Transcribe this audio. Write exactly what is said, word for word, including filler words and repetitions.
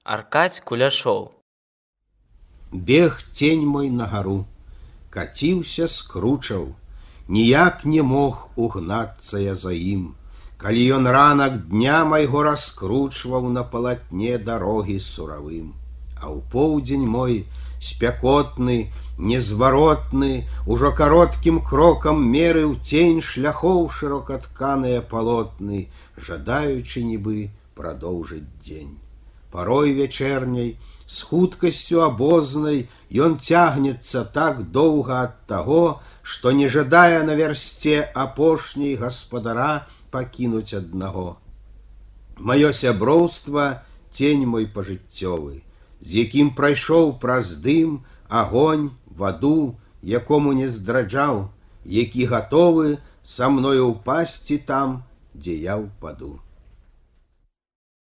Аркадь Куляшоў. Бег тень мой на гару, каціўся, скручаў, ніяк не мог угнацца я за ім, калі ён ранак дня майго раскручваў на палатне дарогі суравым. А ў поўдзень мой спякотны, незваротны, ужо кароткім крокам мерыў тень шляхоў шырокатканыя палотны, жадаючы нібы прадоўжыць дзень. Парой вечерняй, с хуткасцю абознай, ён цягнецца так доўга ад таго, што не жадае на вярсце апошняй гаспадара пакінуць аднаго. Маё сяброўства тень мой пажыццёвы, з якім прайшоў праз дым, агонь, ваду, якому не здраджаў, які гатовы са мною ўпасці там, дзе я ўпаду.